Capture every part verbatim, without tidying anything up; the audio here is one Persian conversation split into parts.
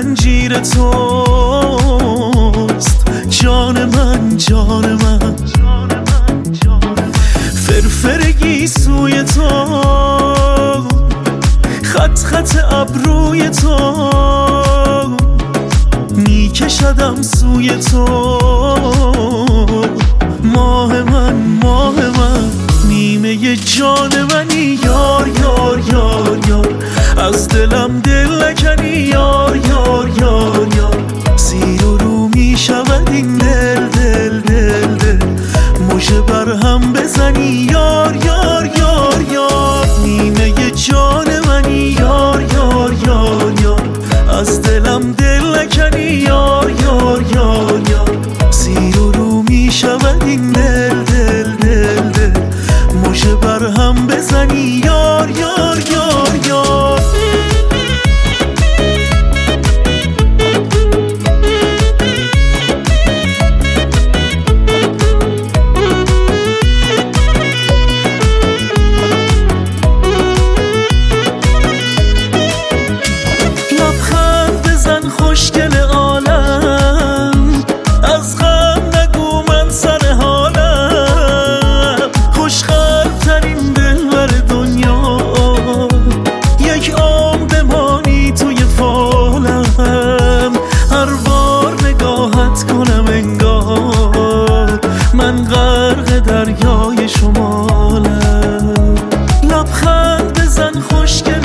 زنجیر توست جان من جان من، فرفرگی سوی تو، خط خط ابروی تو، میکشدم سوی تو، ماه من ماه من، نیمه جان منی یار یار یار یار، از دلم دل نکنی یار یار یار یار، زیر و رو میشود این دل دل دل دل، مژه بر هم بزنی یار یار یار یار، نیمه جان منی یار یار یار یار، از دلم دل نکنی یار یار یار یار، زیر و رو میشود این دل دل دل دل، مژه بر هم بزنی یار یار یار یار. خوشگل عالم از غم نگو من سر حالم، خوشخلق ترین دلبر دنیا، یک عمر بمانی توی فالم، هر بار نگاهت کنم انگار من غرق دریای شمالم، لبخند بزن خوشگل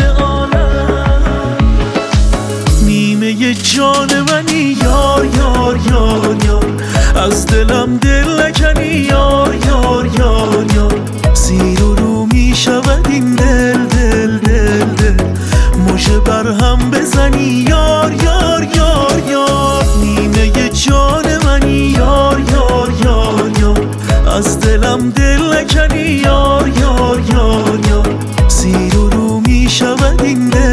جان منی یار یار یار یار، از دلم دل نکنی یار یار یار یار، زیر و رو میشود این دل دل دل دل، مژه بر هم بزنی یار یار یار یار، نیمه جان منی یار یار یار یار، از دلم دل نکنی یار یار یار یار، زیر و رو میشود این دل